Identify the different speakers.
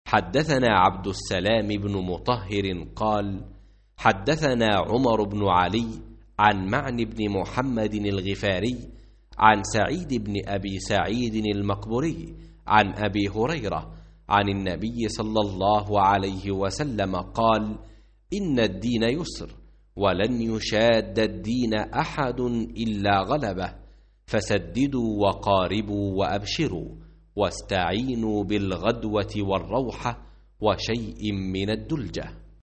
Speaker 1: حدثنا عبد السلام بن مطهر قال حدثنا عمر بن علي عن معن بن محمد الغفاري عن سعيد بن أبي سعيد المقبري عن أبي هريرة عن النبي صلى الله عليه وسلم قال إن الدين يسر ولن يشاد الدين أحد إلا غلبه، فسددوا وقاربوا وأبشروا، واستعينوا بالغدوة والروحة وشيء من الدلجة.